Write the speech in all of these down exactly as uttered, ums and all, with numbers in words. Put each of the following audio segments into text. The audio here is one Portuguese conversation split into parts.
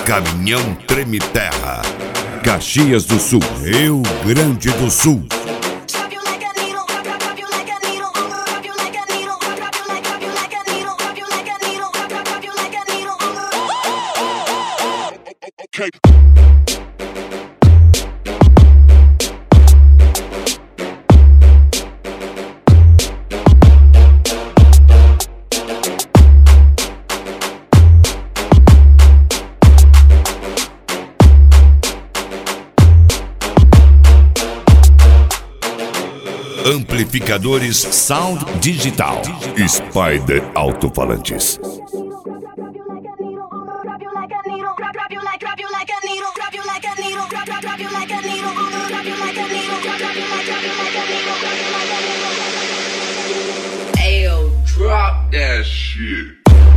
Caminhão Treme Terra, Caxias do Sul, Rio Grande do Sul. Amplificadores Sound Digital, Spider Alto-Falantes. Ayo, drop that shit.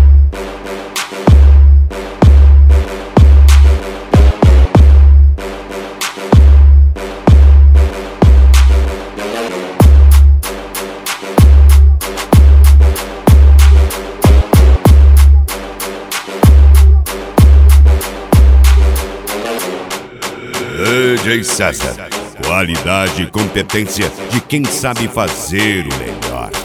D J César, qualidade e competência de quem sabe fazer o melhor.